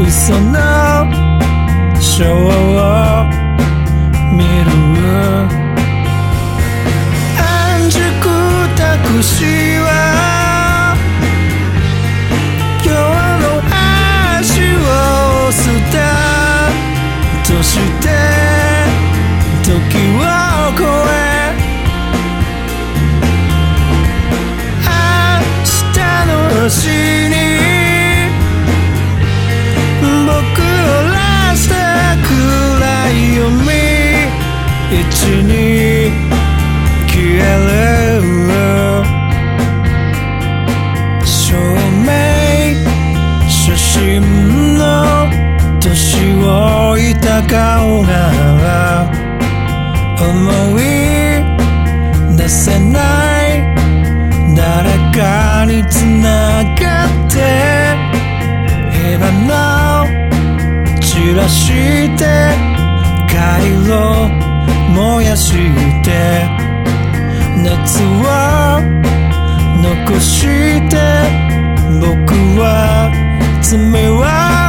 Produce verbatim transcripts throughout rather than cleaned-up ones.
嘘のショーを見る安熟たくしは今日の足を捨てとして時を越え明日の星に僕をらした暗闇一に消える証明写真の年老いた顔が思い出せない誰かにつながって火花を散らして回路燃やして熱を残して僕は爪を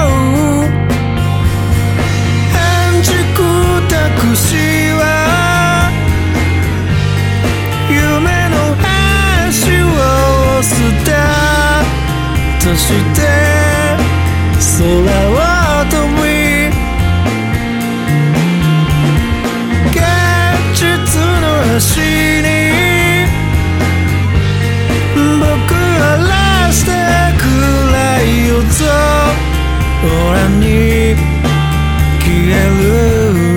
安熟たくしは夢の足を捨てとして空を飛び現実の足に僕をらして暗い夜空オに消える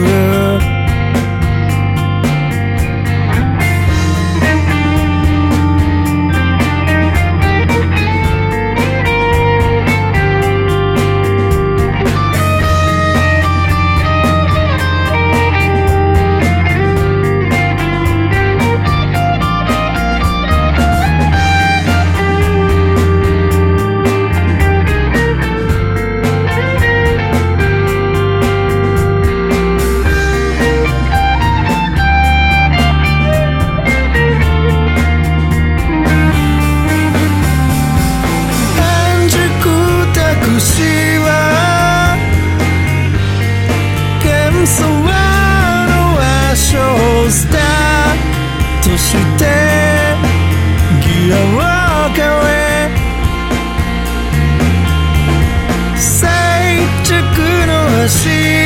そしてギアを変え静寂の足